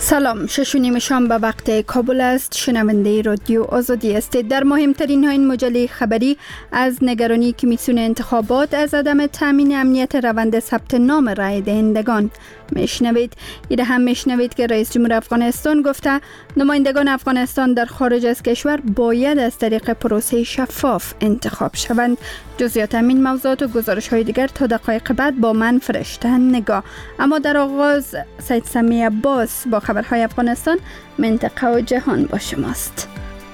سلام، 6:30 شام به وقت کابل است. شنونده رادیو آزادی هستید. در مهمترین ها این مجله خبری از نگرانی کمیسیون انتخابات از عدم تامین امنیت روند ثبت نام رای دهندگان میشنوید. ایده هم میشنوید که رئیس جمهور افغانستان گفته نمایندگان افغانستان در خارج از کشور باید از طریق پروسه شفاف انتخاب شوند. جزئیات همین موضوعات و گزارش های دیگر تا دقایق بعد با من فرشته نگاه. اما در آغاز سید سمی عباس با خبرهای افغانستان، منطقه و جهان با شماست.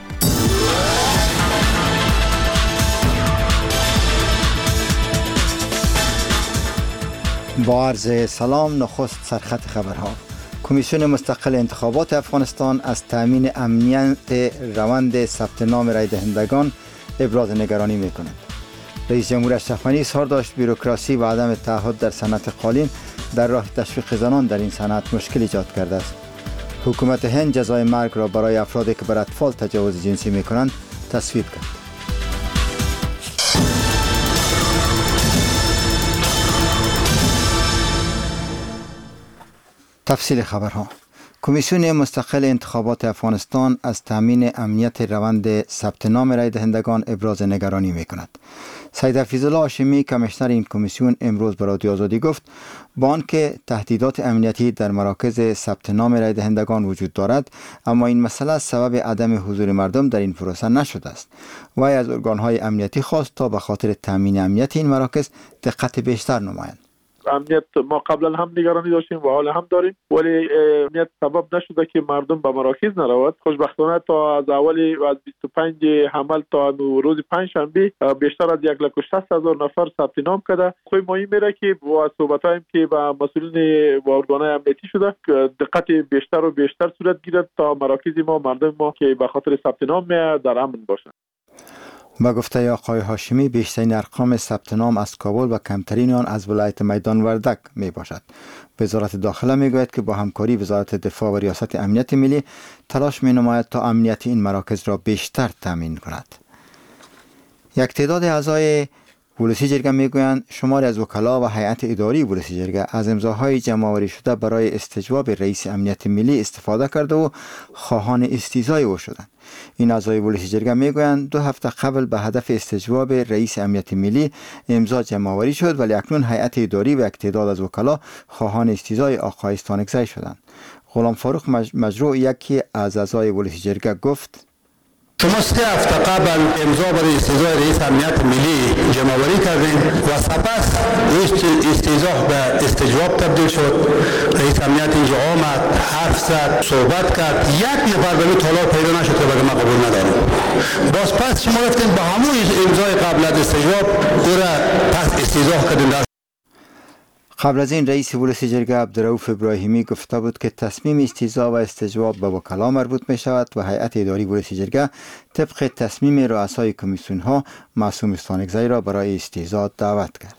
با عرض سلام، نخست سرخط خبرها. کمیسیون مستقل انتخابات افغانستان از تامین امنیت روند ثبت نام رای دهندگان ابراز نگرانی می‌کند. رئیس جمهور اشرف غنی اظهار داشت بوروکراسی و عدم تعهد در صنعت قالین در راه تشویق زنان در این صنعت مشکل ایجاد کرده است. حکومت هند جزای مرگ را برای افرادی که بر اطفال تجاوز جنسی می‌کنند تصویب کرد. تفصیل خبرها. کمیسیون مستقل انتخابات افغانستان از تامین امنیت روند ثبت نام رای دهندگان ابراز نگرانی می‌کند. سید حفیظالله هاشمی کمیشنر این کمیسیون امروز به رادیو آزادی گفت با آنکه تهدیدات امنیتی در مراکز ثبت نام رای دهندگان وجود دارد، اما این مسئله سبب عدم حضور مردم در این پروسه نشده است. وی از ارگان‌های امنیتی خواست تا به خاطر تامین امنیت این مراکز دقت بیشتر نمایند. امنیت ما قبلا هم نگرانی داشتیم و حالا هم داریم، ولی امنیت سبب نشده که مردم به مراکز نرود. خوشبختانه تا از اول از 25 حمل تا روز پنجشنبه بیشتر از 1,60,000 نفر ثبت نام کرده. خوب مهم میره که با صحبتایم که با مسئولین و ارگان‌های امنیتی شده دقت بیشتر و بیشتر صورت گیرد تا مراکز ما مردم ما که به خاطر ثبت نام در امن باشند. با گفته آقای هاشمی بیشترین ارقام ثبت نام از کابل و کمترین آن از ولایت میدان وردک می باشد. وزارت داخله می گوید که با همکاری وزارت دفاع و ریاست امنیت ملی تلاش می نماید تا امنیت این مراکز را بیشتر تامین کند. یک تعداد اعضای ولسی جرگه میگویند شماری از وکلا و هیئت اداری ولسی جرگه از امضاهای جمع‌آوری شده برای استجواب رئیس امنیت ملی استفاده کرده و خواهان استیضای او شدند. این اعضای ولسی جرگه میگویند 2 هفته قبل به هدف استجواب رئیس امنیت ملی امضا جمع‌آوری شد، ولی اکنون هیئت اداری و یک تعداد از وکلا خواهان استیضای آقای استانکزی شدند. غلام فاروق مجروح، یکی از اعضای ولسی جرگه، گفت شما 3 هفته قبل امضا برای استیضای رئیس امنیت ملی جمع‌آوری کردین و سپس استیضا به استجواب تبدیل شد. رئیس امنیت اینجا آمد، حرف زد، صحبت کرد، یک نفر به طالب پیدا نشد که بگه ما قبول نداریم. باز پس شما رفتین به همون امضای قبل از استجواب او را پس استیضا کردین. قبل از این رئیس ولسی جرگه عبدالرؤوف ابراهیمی گفته بود که تصمیم استیضا و استجواب به وکلا مربوط می شود و هیئت اداری ولسی جرگه طبق تصمیم رؤسای کمیسیون ها معصوم استانکزی را برای استیضا دعوت کرد.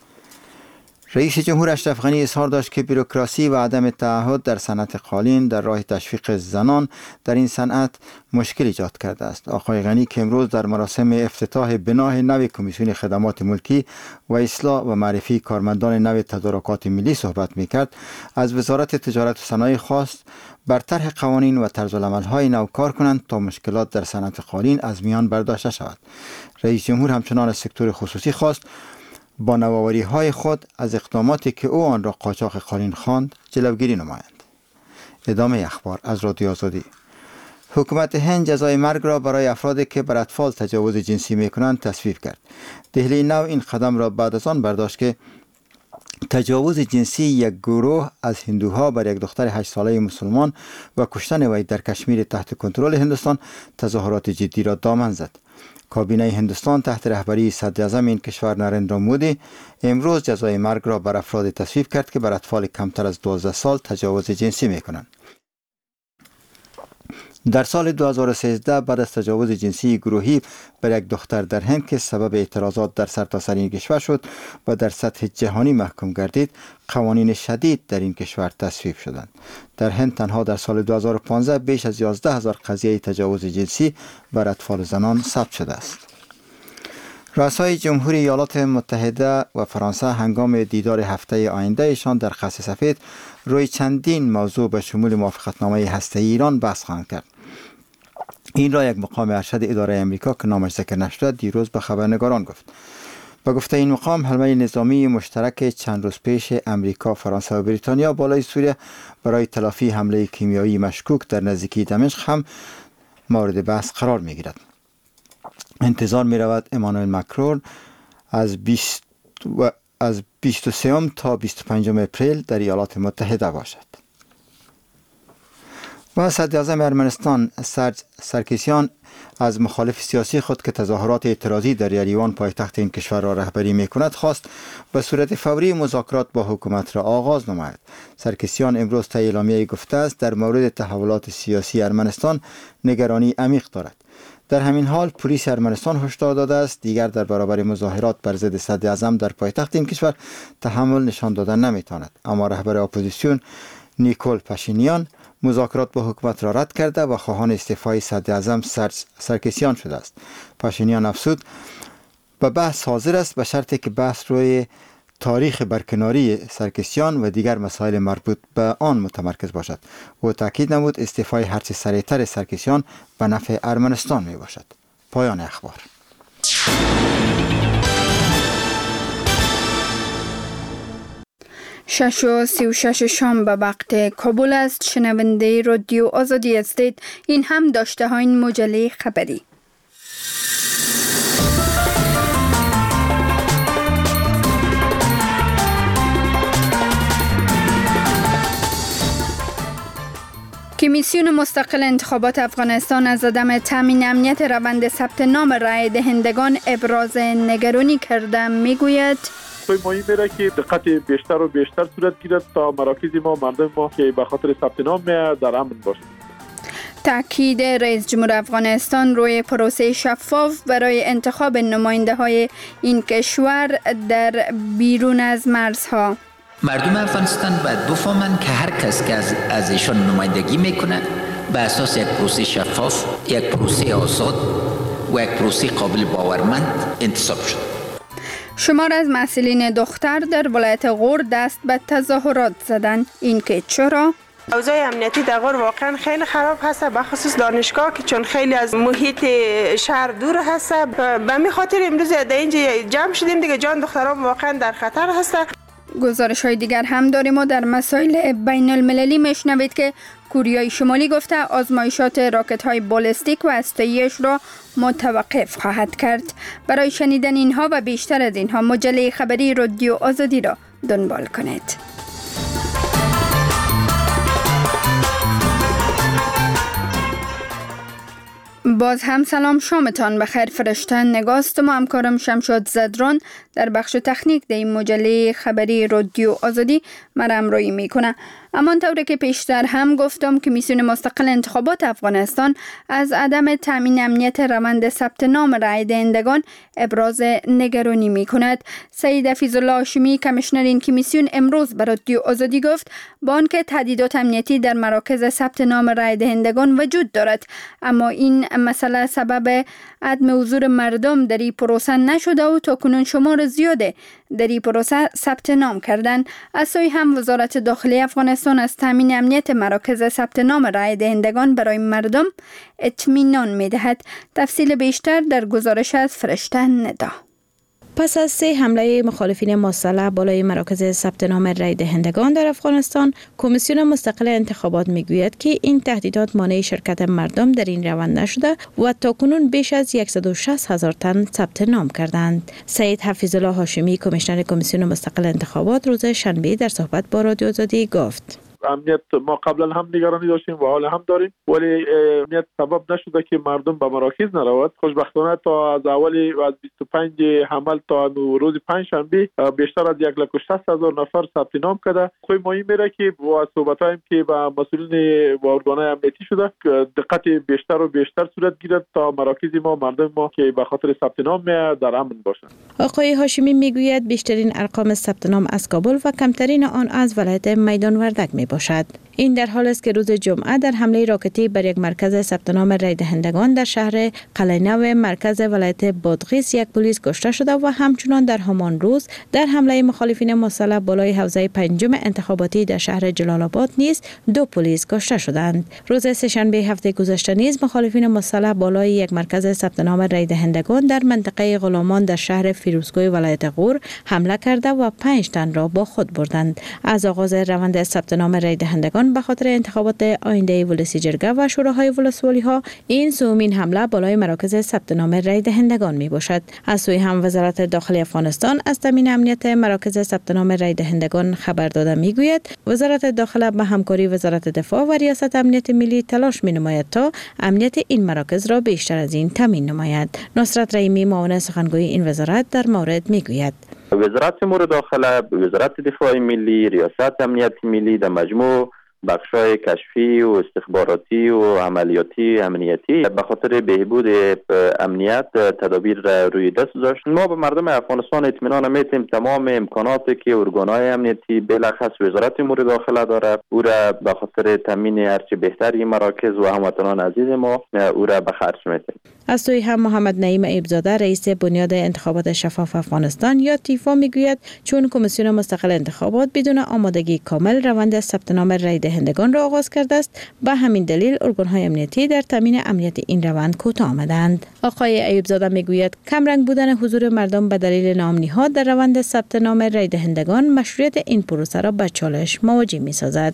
رئیس جمهور اشرف غنی اظهار داشت که بوروکراسی و عدم تعهد در صنعت قالین در راه تشویق زنان در این صنعت مشکل ایجاد کرده است. آقای غنی که امروز در مراسم افتتاح بنای نو کمیسیون خدمات ملکی و اصلاح و معرفی کارمندان نو تدارکات ملی صحبت می‌کرد، از وزارت تجارت و صنایع خواست بر طرح قوانین و طرزالعمل‌های نو کار کنند تا مشکلات در صنعت قالین از میان برداشته شود. رئیس جمهور همچنان از سکتور خصوصی خواست با نوآوری های خود از اقداماتی که او آن را قاچاق قالین خواند جلوگیری نمایند. ادامه اخبار از رادیو آزادی. حکومت هند جزای مرگ را برای افرادی که بر اطفال تجاوز جنسی میکنند تصویب کرد. دهلی نو این قدم را بعد از آن برداشت که تجاوز جنسی یک گروه از هندوها بر یک دختر 8 ساله مسلمان و کشتن وی در کشمیر تحت کنترل هندوستان تظاهرات جدی را دامن زد. کابینه هندوستان تحت رهبری صدر اعظم این کشور نریندرا مودی امروز جزای مرگ را بر افراد تصویب کرد که بر اطفال کمتر از 12 سال تجاوز جنسی میکنند. در سال 2013 بعد از تجاوز جنسی گروهی بر یک دختر در هند که سبب اعتراضات در سرتاسر این کشور شد و در سطح جهانی محکوم گردید، قوانین شدید در این کشور تصویب شدند. در هند تنها در سال 2015 بیش از 11,000 قضیه تجاوز جنسی بر اطفال زنان ثبت شده است. رؤسای جمهوری ایالات متحده و فرانسه هنگام دیدار هفته آینده ایشان در قصر سفید روی چندین موضوع به شمول موافقتنامه هسته‌ای ایران بحث خواهند کرد. این را یک مقام ارشد اداره امریکا که نامش ذکر نشده دیروز به خبرنگاران گفت. با گفته این مقام، حمله نظامی مشترک چند روز پیش امریکا، فرانسه و بریتانیا بالای سوریه برای تلافی حمله کیمیایی مشکوک در نزدیکی دمشق هم مورد بحث قرار می گیرد. انتظار می رود امانوئل مکرون از 23 تا 25 اپریل در ایالات متحده باشد. و صدر اعظم ارمنستان سرج سرکسیان از مخالف سیاسی خود که تظاهرات اعتراضی در یریوان پایتخت این کشور را رهبری می کند خواست به صورت فوری مذاکرات با حکومت را آغاز نماید. سرکسیان امروز طی اعلامیه‌ای گفته است در مورد تحولات سیاسی ارمنستان نگرانی عمیق دارد. در همین حال پلیس ارمنستان هشدار داده است دیگر در برابر مظاهرات بر ضد صدر اعظم در پایتخت این کشور تحمل نشان دادن نمیتواند. اما رهبر اپوزیسیون نیکول پاشینیان مذاکرات با حکومت را رد کرده و خواهان استعفای صدر اعظم سرکسیان شده است. پاشینیان افزود به بحث حاضر است به شرطی که بحث روی تاریخ برکناری سرکسیان و دیگر مسائل مربوط به آن متمرکز باشد. او تاکید نمود استعفای هرچه سریعتر سرکسیان به نفع ارمنستان می باشد. پایان اخبار. 6:36 شام به وقت کابل است. شنونده رادیو آزادی هستید. این هم داشته های این مجله خبری. کمیسیون مستقل انتخابات افغانستان از عدم تامین امنیت روند ثبت نام رای دهندگان ابراز نگرانی کرده. میگوید مهم میره که دقت بیشتر و بیشتر صورت گیرد تا مراکز ما مردم ما که به خاطر ثبت نام در امن باشند. تاکید رئیس جمهور افغانستان روی پروسه شفاف برای انتخاب نماینده های این کشور در بیرون از مرزها. مردم افغانستان باید بفهمند که هر کس که از ایشان نمایندگی میکنه به اساس یک پروسه شفاف، یک پروسه آزاد و یک پروسه قابل باورمند انتصاب شد. شمار از مسئولین دختر در ولایت غور دست به تظاهرات زدند. این که چرا؟ اوضاع امنیتی در غور واقعا خیلی خراب هست، به خصوص دانشگاه که چون خیلی از محیط شهر دور هست. به می خاطر امروز در اینجا جمع شدیم دیگه، جان دختران واقعا در خطر هست. گزارش های دیگر هم داریم و در مسائل بین المللی میشنوید که کوریای شمالی گفته آزمایشات راکت های بالستیک و هسته‌ای‌اش را متوقف خواهد کرد. برای شنیدن اینها و بیشتر از اینها مجله خبری رادیو آزادی را دنبال کنید. باز هم سلام، شامتان بخیر. فرشتن نگاستم و همکارم شمشاد زدران در بخش تکنیک در این مجله خبری رادیو آزادی مرا همراهی میکنه. اما طوری که پیشتر هم گفتم کمیسیون مستقل انتخابات افغانستان از عدم تامین امنیت روند ثبت نام رای دهندگان ابراز نگرانی میکند. سید حفیظالله هاشمی کمیشنر این کمیسیون امروز به رادیو آزادی گفت با آنکه تهدیدات امنیتی در مراکز ثبت نام رای دهندگان وجود دارد، اما این مسئله سبب عدم حضور مردم در این پروسه نشده و تاکنون شمار زیاده در این پروسه ثبت نام کردند. از سوی هم وزارت داخلی افغانستان از تامین امنیت مراکز ثبت نام رای دهندگان برای مردم اطمینان می‌دهد. تفصیل بیشتر در گزارش از فرشته ندا. پس از 3 حمله مخالفین مسلح بالای مراکز ثبت نام رای دهندگان در افغانستان، کمیسیون مستقل انتخابات میگوید که این تهدیدات مانع شرکت مردم در این روند نشده و تاکنون بیش از 160,000 تن ثبت نام کردند. سید حفیظالله هاشمی کمیشنر کمیسیون مستقل انتخابات روز شنبه در صحبت با رادیو آزادی گفت امنیت ما قبلا هم نگرانی داشتیم و حالا هم داریم، ولی امنیت سبب نشده که مردم به مراکز نرود. خوشبختانه تا از اول و از 25 حمل تا روز پنجشنبه بیشتر از 160,000 نفر ثبت نام کرده. خیلی مهم میره که با صحبتایم که با مسئولین و ارگان‌های امنیتی شده دقت بیشتر و بیشتر صورت گیرد تا مراکز ما مردم ما که به خاطر ثبت نام در امن باشند. آقای هاشمی میگوید بیشترین ارقام ثبت نام از کابل و کمترین آن از ولایت میدان وردک باشد. این در حال است که روز جمعه در حمله راکتی بر یک مرکز ثبت نام رای دهندگان در شهر قلعه‌نو مرکز ولایت بادغیس یک پلیس کشته شده و همچنان در همان روز در حمله مخالفین مسلح بالای حوزه پنجم انتخاباتی در شهر جلال آباد نیز 2 پلیس کشته شدند. روز سه‌شنبه هفته گذشته نیز مخالفین مسلح بالای یک مرکز ثبت نام رای دهندگان در منطقه غلامان در شهر فیروزکوه ولایت غور حمله کرده و 5 تن را با خود بردند. از آغاز روند ثبت نام رای دهندگان به خاطر انتخابات آینده ولسی جرگه و شوراهای ولسوالی ها این سومین حمله بالای مراکز ثبت نام رای دهندگان می باشد. از سوی هم وزارت داخلی افغانستان از تامین امنیت مراکز ثبت نام رای دهندگان خبر داده می گوید وزارت داخله به همکاری وزارت دفاع و ریاست امنیت ملی تلاش می نماید تا امنیت این مراکز را بیشتر از این تامین نماید. نصرت رحیمی معاون سخنگوی این وزارت در مورد می گوید وزارت امور داخله، وزارت دفاع ملی، ریاست امنیت ملی در مجموع بخشای کشفی و استخباراتی و عملیاتی امنیتی به خاطر بهبود امنیت تدابیر روی دست گذاشت. ما به مردم افغانستان اطمینان میتیم تمام امکاناتی که ارگانهای امنیتی بالاخص وزارت امور داخله داره او را به خاطر تامین هرچه بهتری مراکز و هموطنان عزیز ما او را به خرج میتیم. از سوی هم محمد نعیم ایبزاده رئیس بنیاد انتخابات شفاف افغانستان یا تیفا میگوید چون کمیسیون مستقل انتخابات بدون آمادگی کامل روند ثبت نام رای دهندگان را آغاز کرده است، به همین دلیل ارگان‌های امنیتی در تامین امنیت این روند کوتاه آمدند. آقای ایوبزاده میگوید کمرنگ بودن حضور مردم به دلیل نام‌نهاد در روند ثبت نام رای دهندگان مشروعیت این پروسه را به چالش مواجه می‌سازد.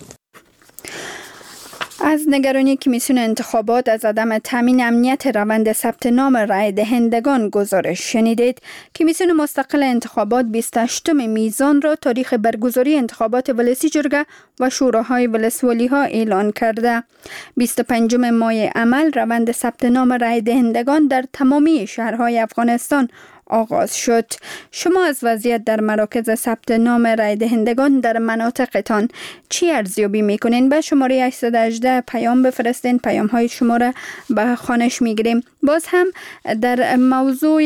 از نگرانی کمیسیون انتخابات از عدم تامین امنیت روند ثبت نام رای دهندگان گزارش شنیدید. کمیسیون مستقل انتخابات 28 میزان را تاریخ برگزاری انتخابات ولسی جرگه و شوراهای ولسوالی ها اعلان کرده. 25 ماه عمل روند ثبت نام رای دهندگان در تمامی شهرهای افغانستان آغاز شد. شما از وضعیت در مراکز ثبت نام رای دهندگان در مناطقتان چی ارزیابی میکنین؟ به شماره 818 پیام بفرستین. پیام های شما را به خوانش میگیریم. باز هم در موضوع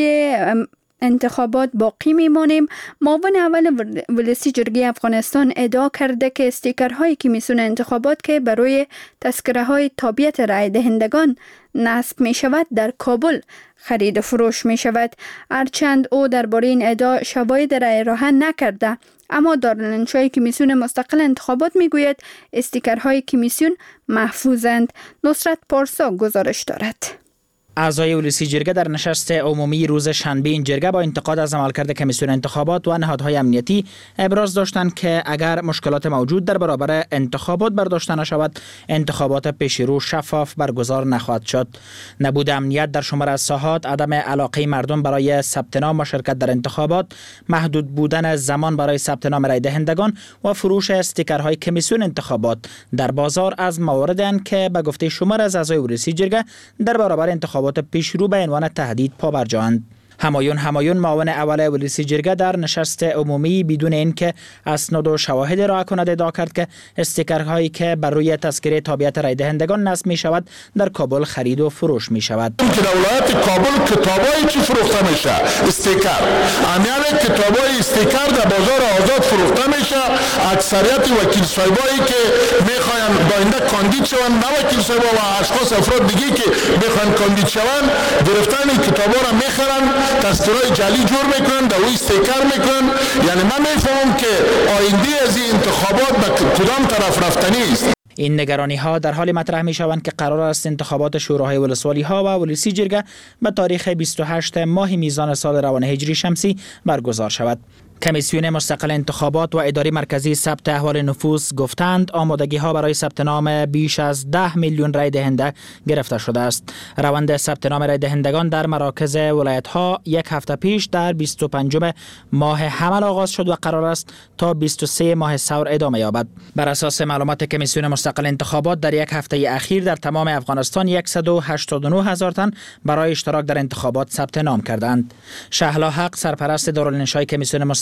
انتخابات باقی میمانیم. معاون اول ولسی جرگه افغانستان ادعا کرده که استیکرهای کمیسیون انتخابات که برای تذکره های تابعیت رای دهندگان نصب می شود در کابل خرید و فروش می شود. هرچند او درباره این ادعا شواهد را ارائه نکرده، اما دارالانشای کمیسیون مستقل انتخابات می گوید استیکرهای کمیسیون محفوظند. نصرت پارسا گزارش دارد. اعضای ولسی جرگه در نشست عمومی روز شنبه این جرگه با انتقاد از عملکرد کمیسیون انتخابات و نهادهای امنیتی ابراز داشتند که اگر مشکلات موجود در برابر انتخابات برداشته نشود، انتخابات پیشرو شفاف برگزار نخواهد شد. نبود امنیت در شمار از ساحات، عدم علاقه مردم برای ثبت نام و شرکت در انتخابات، محدود بودن زمان برای ثبت نام رای دهندگان و فروش استیکرهای کمیسیون انتخابات در بازار از مواردند که به گفته شمار از اعضای ولسی جرگه در برابر انتخابات پیشرو به عنوان تهدید پابرجااند. همایون معاون اول ولسی جرگه در نشست عمومی بدون اینکه اسناد و شواهد ارائه کند ادعا کرد که استیکرهایی که بر روی تذکره تابعیت رای دهندگان نصب می شود در کابل خرید و فروش می شود. که در ولایت کابل کتابایی که فروخته میشه استیکر، امیال کتابای استیکر در بازار آزاد فروخته میشه. اکثریت وکیل صاحبایی که میخواین باینده کاندید شوند، نه وکیل صاحبا و اشخاص افراد دیگه که میخواین کاندید شوند، گرفتن این کتابا را میخرن، دستورای جعلی جور میکنن، در اوی استیکر میکنن. یعنی من میفهمم که آینده از این انتخابات به کدام طرف رفتنی است. این نگرانی ها در حال مطرح می شوند که قرار است انتخابات شوراهای ولسوالی ها و ولسی جرگه به تاریخ 28 ماه میزان سال روان هجری شمسی برگزار شود. کمیسیون مستقل انتخابات و اداره مرکزی ثبت احوال نفوس گفتند آمادگی ها برای ثبت نام بیش از 10 میلیون رای دهنده گرفته شده است. روند ثبت نام رای دهندگان در مراکز ولایت ها یک هفته پیش در 25 ماه حمل آغاز شد و قرار است تا 23 ماه ثور ادامه یابد. بر اساس معلومات کمیسیون مستقل انتخابات در یک هفته اخیر در تمام افغانستان 189,000 تن برای اشتراک در انتخابات ثبت نام کردند. شهلا حق سرپرست دارالانشای کمیسیون مستقل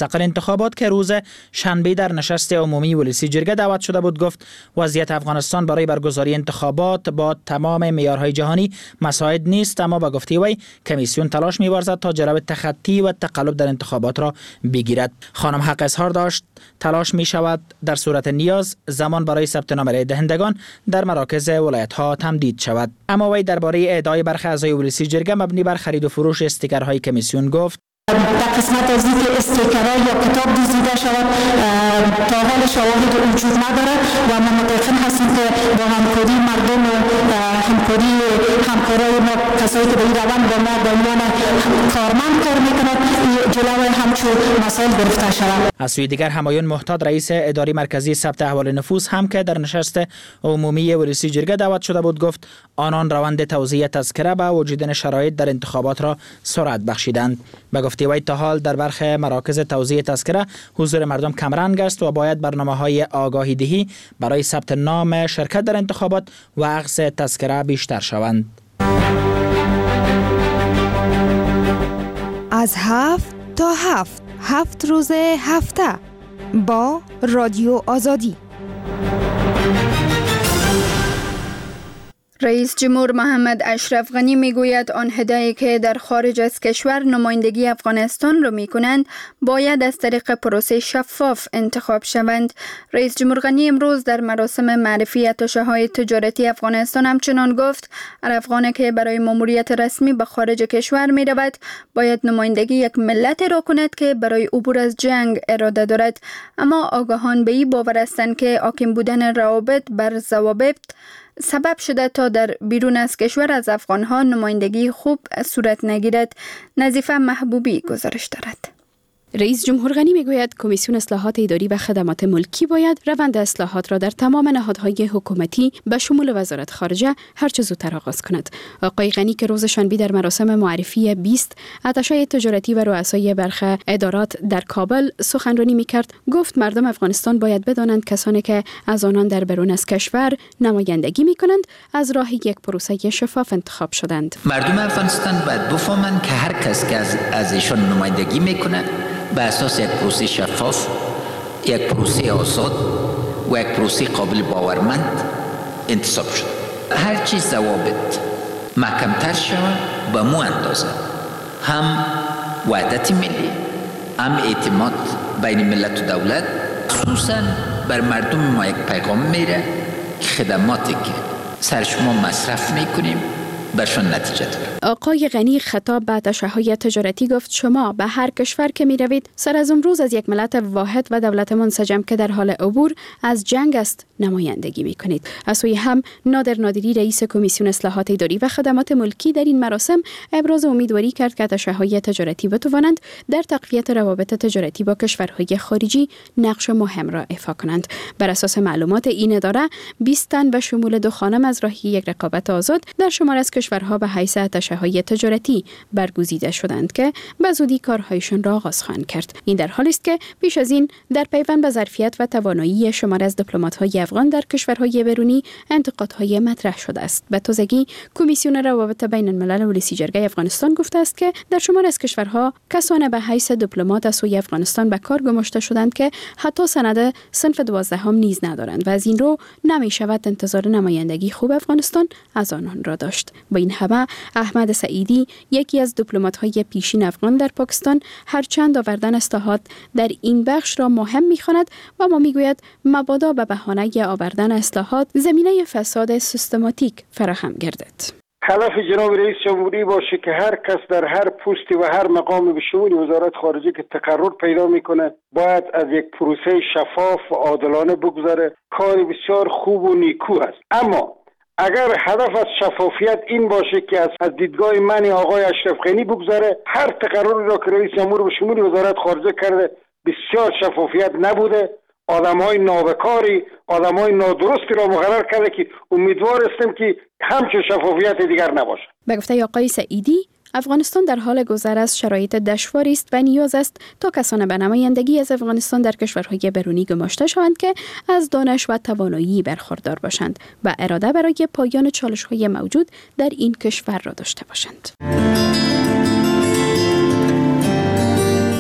مستقل انتخابات که روز شنبه در نشست عمومی ولسی جرگه دعوت شده بود گفت وضعیت افغانستان برای برگزاری انتخابات با تمام معیارهای جهانی مساعد نیست، اما با گفته وی کمیسیون تلاش می‌ورزد تا جلو تخطی و تقلب در انتخابات را بگیرد. خانم حق اظهار داشت تلاش می شود در صورت نیاز زمان برای ثبت نام رای دهندگان در مراکز ولایت‌ها تمدید شود. اما وی درباره اعطای برخی اعضای ولسی جرگه مبنی بر خرید و فروش استیکرهای کمیسیون گفت در قسمت از اینکه استیکرها یا کتاب دزدیده شود تا حال شواهد وجود ندارد و ما متوقع هستیم که با همکاری مردم و همکارای ما کسایی که به این روند با ما به عنوان کارمند کار میکنند جلوی همچون مسائل گرفته شود. از سوی دیگر همایون محتاط رئیس اداره مرکزی ثبت احوال نفوس هم که در نشست عمومی ولسی جرگه دعوت شده بود گفت آنان روند توزیع تذکره با وجود شرایط در انتخابات را سرعت بخشیدند. به گفته وی تا حال در برخی مراکز توزیع تذکره حضور مردم کمرنگ است و باید برنامه‌های آگاهی دهی برای ثبت نام شرکت در انتخابات و اخذ تذکره بیشتر شوند. از 7 تا 7 روز هفته با رادیو آزادی. رئیس جمهور محمد اشرف غنی میگوید آن هدایی که در خارج از کشور نمایندگی افغانستان را میکنند باید از طریق پروسه شفاف انتخاب شوند. رئیس جمهور غنی امروز در مراسم معرفی اتاشه‌های تجارتی افغانستان همچنان گفت هر افغانی که برای ماموریت رسمی به خارج کشور می رود باید نمایندگی یک ملت را کند که برای عبور از جنگ اراده دارد، اما آگاهان به این باور هستند که حاکم بودن روابط بر ضوابط سبب شده تا در بیرون از کشور از افغانها نمایندگی خوب صورت نگیرد. نظیفه محبوبی گزارش دارد. رئیس جمهور غنی میگوید کمیسیون اصلاحات اداری و خدمات ملکی باید روند اصلاحات را در تمام نهادهای حکومتی به شمول وزارت خارجه هرچه زودتر آغاز کند. آقای غنی که روز شنبه در مراسم معرفی 20 اتاشهای تجارتی و رؤسای برخی ادارات در کابل سخنرانی میکرد، گفت مردم افغانستان باید بدانند کسانی که از آنان در بیرون از کشور نمایندگی میکنند از راه یک پروسه شفاف انتخاب شدند. مردم افغانستان باید بفهمند که هر کس که از ایشان نمایندگی میکنه به اساس یک پروسه شفاف، یک پروسه آزاد و یک پروسه قابل باورمند انتصاب شد. هر چیز ضوابط محکمتر شود به مو اندازه هم وحدت ملی، هم اعتماد بین ملت و دولت، خصوصا بر مردم ما یک پیغام میره که خدماتی که سر شما مصرف میکنیم برشان نتیجه داره. آقای غنی خطاب به اتاشه‌های تجارتی گفت شما به هر کشور که می روید سر از امروز از یک ملت واحد و دولت منسجم که در حال عبور از جنگ است نمایندگی می کنید. از سوی هم نادر نادری رئیس کمیسیون اصلاحات اداری و خدمات ملکی در این مراسم ابراز امیدواری کرد که اتاشه‌های تجارتی بتوانند در تقویت روابط تجارتی با کشورهای خارجی نقش مهم را ایفا کنند. بر اساس معلومات این اداره 20 تن به شمول 2 خانم از راه یک رقابت آزاد در شمار از کشورها به حیث اتاشه‌های تجارتی برگزیده شدند که به زودی کارهایشان را آغاز خواهند کرد. این در حالی است که پیش از این در پیوند به ظرفیت و توانایی شمار از دیپلمات‌های افغان در کشورهای بیرونی انتقادهای مطرح شده است. به تازگی کمیسیون روابط بین الملل ولسی جرگه افغانستان گفته است که در شمار از کشورها کسان به حیث دیپلمات از سوی افغانستان به کار گماشته شدند که حتی سند صنف 12 هم نیز ندارند و از این رو نمی شود انتظار نمایندگی خوب افغانستان از آنان را داشت. با این همه احمد سعیدی یکی از دیپلمات‌های پیشین افغان در پاکستان هرچند آوردن اصلاحات در این بخش را مهم می‌خواند و ما می‌گوید مبادا به بهانه آوردن اصلاحات زمینه فساد سیستماتیک فراهم گردد. هدف جناب رئیس جمهوری باشه که هر کس در هر پستی و هر مقامی به شمول وزارت خارجه که تقرر پیدا میکنه باید از یک پروسه شفاف و عادلانه بگذره. کار بسیار خوب و نیکو است، اما اگر هدف از شفافیت این باشه که از دیدگاه من آقای اشرف غنی بگذره، هر تقرری را که رئیس جمهور به شمول وزارت خارجه کرده بسیار شفافیت نبوده، آدم‌های نابکاری، آدم‌های نادرستی را مقرر کرده که امیدوار هستم که همچون شفافیت دیگر نباشه. به گفته آقای سعیدی افغانستان در حال گذر از شرایط دشواری است و نیاز است تا کسان به نمایندگی از افغانستان در کشورهای بیرونی گماشته شوند که از دانش و توانایی برخوردار باشند و اراده برای پایان چالش‌های موجود در این کشور را داشته باشند.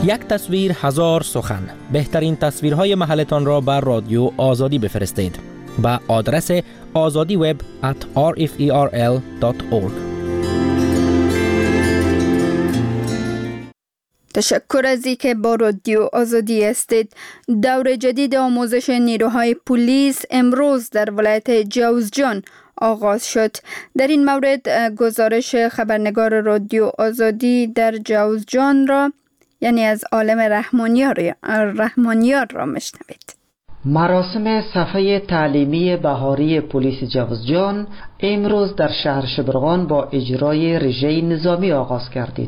یک تصویر هزار سخن. بهترین تصویرهای محلتان را بر رادیو آزادی بفرستید به آدرس azadiweb@rferl.org. تشکر از اینکه با رادیو آزادی هستید. دور جدید آموزش نیروهای پلیس امروز در ولایت جوزجان آغاز شد. در این مورد گزارش خبرنگار رادیو آزادی در جوزجان را یعنی از عالم رحمانیار را مشنوید. مراسم صفحه تعلیمی بهاری پلیس جوزجان امروز در شهر شبرغان با اجرای رژه نظامی آغاز گردید.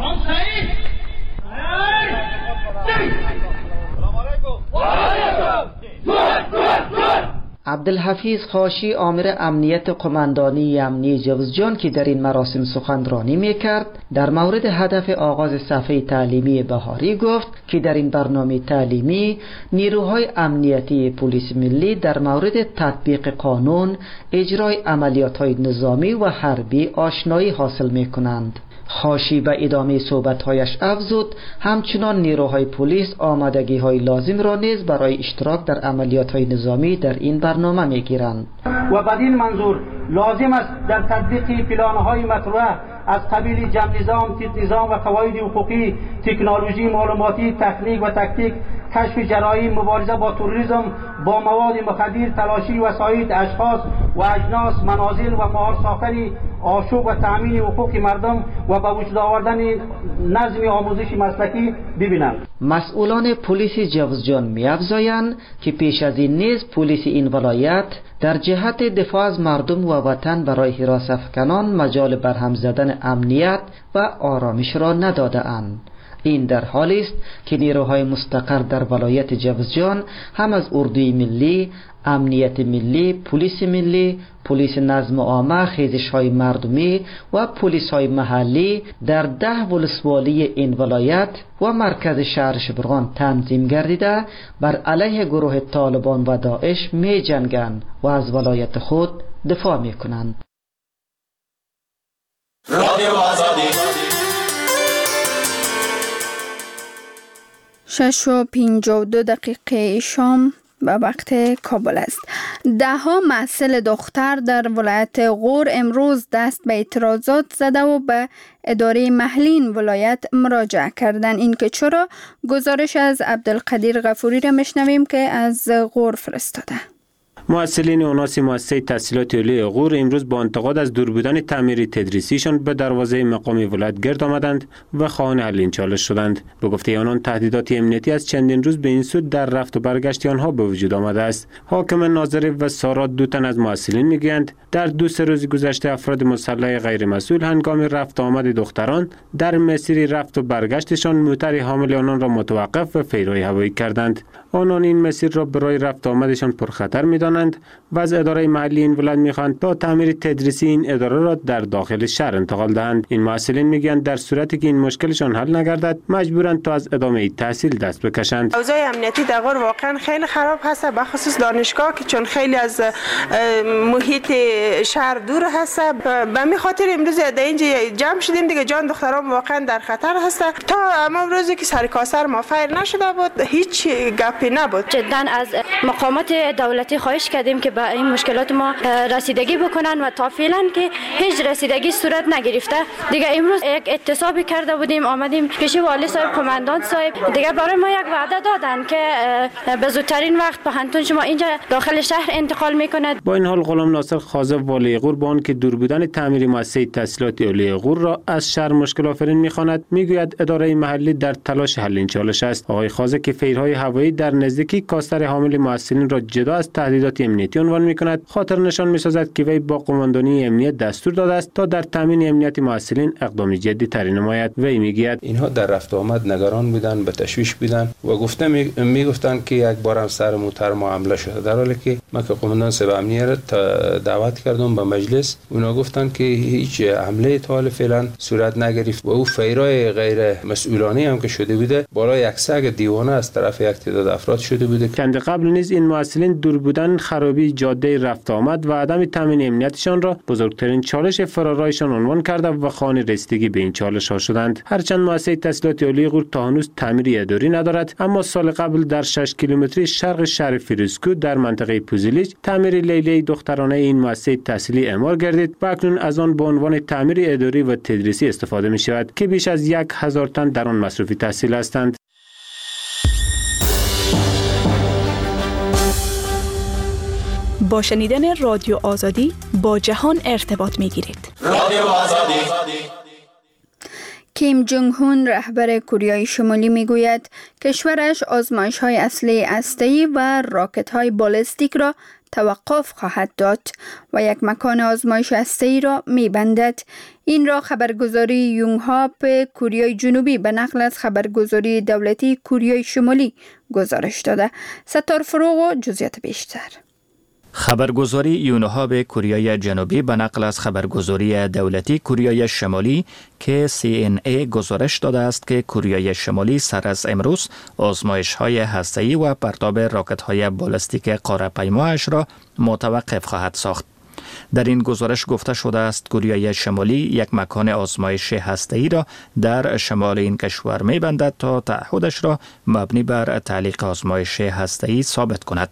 عبدالحفیظ خاشی آمر امنیت قماندانی امنی جوزجان که در این مراسم سخنرانی میکرد در مورد هدف آغاز صفحه تعلیمی بهاری گفت که در این برنامه تعلیمی نیروهای امنیتی پلیس ملی در مورد تطبیق قانون، اجرای عملیات‌های نظامی و حربی آشنایی حاصل میکنند. خاشی به ادامه صحبت‌هایش افزود همچنان نیروهای پلیس آمادگی‌های لازم را نیز برای اشتراک در عملیات‌های نظامی در این برنامه می‌گیرند و بدین منظور لازم است در تطبیق پلان‌های مطروح از قبیل جمع نظام، تیت نظام و قواعد حقوقی، تکنولوژی معلوماتی، تکنیک و تکتیک، کشف جرایم، مبارزه با تروریسم، با مواد مخدر، تلاشی وسایل اشخاص و اجناس، منازل و مهار ساختن آشوب و تامین حقوق مردم و به وجود آوردن نظم آموزش مسلکی ببینند. مسئولان پلیس جوزجان می‌افزایند که پیش از این نیز پلیس این ولایت در جهت دفاع از مردم و وطن برای حراس افکنان مجال برهم زدن امنیت و آرامش را نداده اند. این در حالی است که نیروهای مستقر در ولایت جوزجان هم از اردوی ملی، امنیت ملی، پلیس ملی، پلیس نظم عامه، خیزش‌های مردمی و پلیس‌های محلی در 10 ولسوالی این ولایت و مرکز شهر شبرغان تنظیم گردیده بر علیه گروه طالبان و داعش می جنگند و از ولایت خود دفاع می کنند. 6:52 شام به وقت کابل است. دهها محصل دختر در ولایت غور امروز دست به اعتراضات زده و به اداره محلی این ولایت مراجعه کردند. این که چرا؟ گزارش از عبدالقدیر غفوری را میشنویم که از غور فرستاده. محصلین اوناس مؤسسه تحصیلات عالی غور امروز با انتقاد از دور بودن تعمیر تدریسیشان به دروازه مقام ولایت گرد آمدند و خواهان حل این چالش شدند. به گفته آنان تهدیدات امنیتی از چندین روز به این سو در رفت و برگشت آنها به وجود آمده است. حاکم ناظر و سارات دو تن از محصلین میگویند در 2-3 روز گذشته افراد مسلح غیر مسئول هنگام رفت و آمد دختران در مسیر رفت و برگشتشان موتر حامل آنان را متوقف و پیرای هوایی کردند. آنان این مسیر را برای رفت و آمدشان پرخطر می‌دانند و از اداره محلی این ولایت می‌خواهند تا تعمیر تدریسی این اداره را در داخل شهر انتقال دهند. این محصلین میگویند در صورتی که این مشکلشان حل نگردد مجبورند تا از ادامه تحصیل دست بکشند. اوضاع امنیتی در غور واقعا خیلی خراب هست، به خصوص دانشگاه که چون خیلی از محیط شهر دور هست. به همین خاطر امروز در اینجا جمع شدیم دیگه. جان دختران واقعا در خطر هست. تا اما روزی که سرکاسر ما فیر نشده بود هیچ گپی نبود. جدا از مقامات دولتی خواهش کردیم که به این مشکلات ما رسیدگی بکنن و تا فعلا که هیچ رسیدگی صورت نگرفته. دیگه امروز یک اعتصابی کرده بودیم، آمدیم پیش والی صاحب، کماندان صاحب، دیگه برای ما یک وعده دادن که به زودترین وقت پهنتون شما اینجا داخل شهر انتقال میکند. با این حال غلام ناصر خازق والی غور با آنکه دور بودن تعمیر مؤسسه تحصیلات عالی غور را از شهر مشکل آفرین میخواند، میگوید اداره محلی در تلاش حل این چالش است. آقای خازق که فیرهای هوایی در نزدیکی کاستر حامل محصلین را جدا از تهدیدات امنیتی عنوان میکند، خاطر نشان میسازد که وی با قماندانی امنیت دستور داده است تا در تامین امنیت محصلین اقدام جدی تری نماید. وی میگوید اینها در رفت و آمد نگران بودند، به تشویش بودند و میگفتند که یک بار هم سر موتر ما حمله شده، در حالی که من که قماندان صاحب امنیت دعوت کردم به مجلس، اونا گفتند که هیچ حمله تا حال فعلا صورت نگرفت و او فیرای غیر مسئولانه هم که شده بوده بالای یک سگ دیوانه از طرف یک تعداد افراد شده بوده. چند قبل نیز این محصلین دور بودن خرابی جاده رفت آمد و عدم تامین امنیتشان را بزرگترین چالش فرارایشان عنوان کرده و خواهان رسیدگی به این چالش ها شدند. هرچند مؤسسه تحصیلات عالی غور تا هنوز تعمیری اداری ندارد، اما سال قبل در 6 کیلومتری شرق شهر فیروزکوه در منطقه پوزیلیچ تعمیر لیلی دخترانه این مؤسسه تحصیلی اعمار گردید و اکنون از آن به عنوان تعمیر اداری و تدریسی استفاده می شود که بیش از 1000 تن در آن مصروف تحصیل هستند. با شنیدن رادیو آزادی با جهان ارتباط می گیرید. رادیو آزادی. کیم جونگ هون رهبر کره شمالی میگوید کشورش آزمایش‌های اصلی هسته‌ای و راکت‌های بالستیک را توقف خواهد داد و یک مکان آزمایش هسته‌ای را می‌بندد. این را خبرگزاری یونگ‌هاپ کره جنوبی به نقل از خبرگزاری دولتی کره شمالی گزارش داده. ستار فروغ و جزئیات بیشتر. خبرگزاری یونهاب کره جنوبی به نقل از خبرگزاری دولتی کره شمالی که CNA گزارش داده است که کره شمالی سر از امروز آزمایش‌های هسته‌ای و پرتاب راکت‌های بالستیک قاره‌پیمایش را متوقف خواهد ساخت. در این گزارش گفته شده است کره شمالی یک مکان آزمایش هسته‌ای را در شمال این کشور می‌بندد تا تعهدش را مبنی بر تعلیق آزمایش هسته‌ای ثابت کند.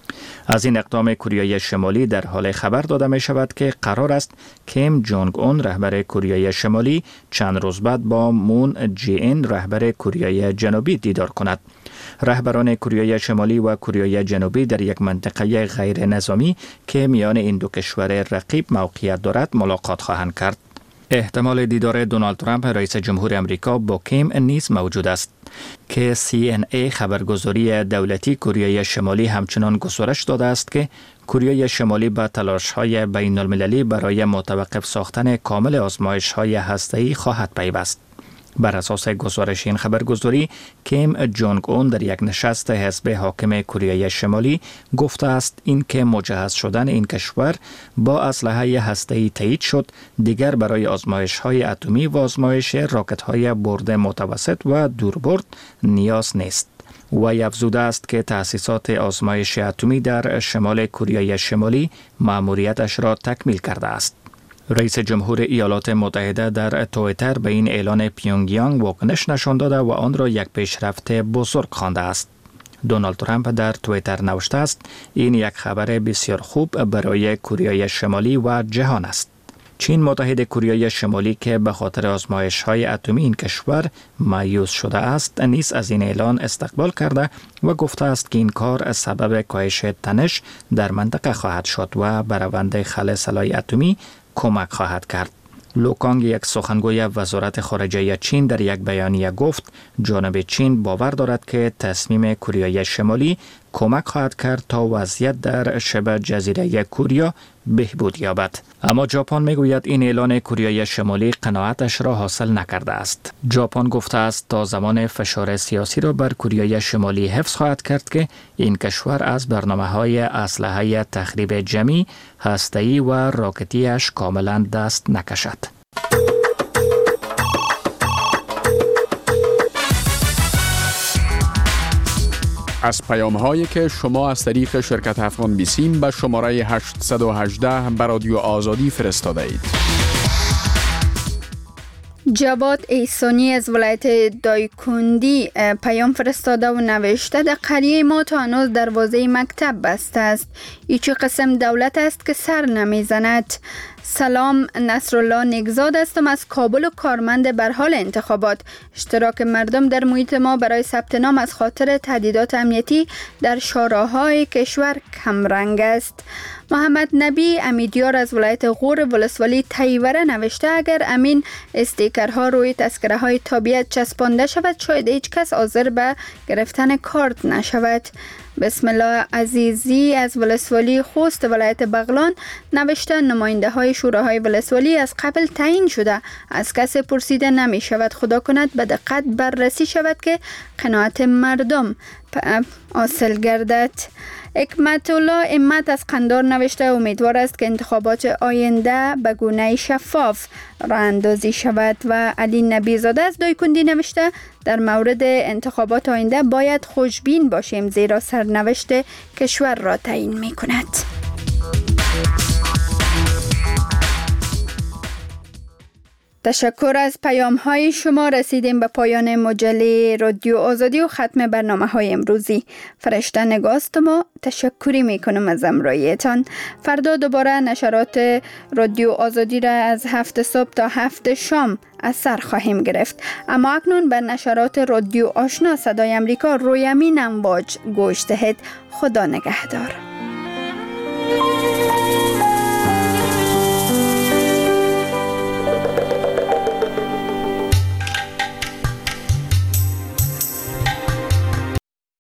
از این اقدام کره شمالی در حال خبر داده می شود که قرار است کیم جونگ اون رهبر کره شمالی چند روز بعد با مون جی این رهبر کره جنوبی دیدار کند. رهبران کره شمالی و کره جنوبی در یک منطقه غیر نظامی که میان این دو کشور رقیب موقعیت دارد ملاقات خواهند کرد. احتمال دیدار دونالد ترامپ رئیس جمهور امریکا با کیم نیز موجود است که CNA خبرگزاری دولتی کره شمالی همچنان گزارش داده است که کره شمالی با تلاش‌های بین المللی برای متوقف ساختن کامل آزمایش‌های هسته‌ای خواهد پیوست. بر اساس گزارش این خبرگزاری کیم جونگ اون در یک نشست حزب حاکم کره شمالی گفته است این که مجهز شدن این کشور با اسلحه هسته‌ای تایید شد دیگر برای آزمایش‌های اتمی و آزمایش راکت‌های برد متوسط و دوربرد نیاز نیست. و افزوده است که تأسیسات آزمایش اتمی در شمال کره شمالی مأموریتش را تکمیل کرده است. رئیس جمهور ایالات متحده در توییتر به این اعلان پیونگیانگ واکنش نشان داده و آن را یک پیشرفت بزرگ خوانده است. دونالد ترامپ در توییتر نوشته است این یک خبر بسیار خوب برای کره شمالی و جهان است. چین متحد کره شمالی که به خاطر آزمایش‌های اتمی این کشور مایوس شده است نیز از این اعلان استقبال کرده و گفته است که این کار سبب کاهش تنش در منطقه خواهد شد و به روند خلع سلاح اتمی کمک خواهد کرد. لوکانگ یک سخنگوی وزارت خارجه چین در یک بیانیه گفت جانب چین باور دارد که تصمیم کره شمالی کمک خواهد کرد تا وضعیت در شبه جزیره کره بهبود یابد. اما ژاپن میگوید این اعلان کره شمالی قناعتش را حاصل نکرده است. ژاپن گفته است تا زمان فشار سیاسی را بر کره شمالی حفظ خواهد کرد که این کشور از برنامه‌های اسلحه تخریب جمعی، هسته‌ای و راکتیش کاملا دست نکشد. از پیام‌هایی که شما از طریق شرکت افغان بیسیم به شماره 818 به رادیو آزادی فرستاده اید. جواد احسانی از ولایت دایکندی پیام فرستاده و نوشته در قریه ما تا هنوز دروازه مکتب بسته است. این چه قسم دولت است که سر نمیزند؟ سلام، نصرالله نگزاد هستم از کابل و کارمند بر حال انتخابات. اشتراک مردم در محیط ما برای ثبت نام از خاطر تهدیدات امنیتی در شاراهای کشور کم رنگ است. محمد نبی امیدیار از ولایت غور ولسوالی تیوره نوشته اگر امین استیکرها روی تذکره های تابعیت چسبانده شود شاید هیچ کس حاضر به گرفتن کارت نشود. بسم الله عزیزی از ولسوالی خوست ولایت بغلان نوشته نماینده های اعضای شوراهای ولسوالی از قبل تعیین شده. از کسی پرسیده نمی شود. خدا کند به دقت بررسی شود که قناعت مردم حاصل گردد. حکمت الله امت از قندار نوشته امیدوار است که انتخابات آینده به گونه شفاف راه اندازی شود. و علی نبی زاده از دایکندی نوشته در مورد انتخابات آینده باید خوشبین باشیم زیرا سرنوشت کشور را تعیین می کند. تشکر از پیام های شما. رسیدیم به پایان مجله رادیو آزادی و ختم برنامه های امروزی. فرشته نگاست ما تشکری می کنم از همراهیتان. فردا دوباره نشرات رادیو آزادی را از 7 صبح تا 7 شام از سر خواهیم گرفت. اما اکنون به نشرات رادیو آشنا صدای امریکا روی امین امواج گوش دهید. خدا نگهدار.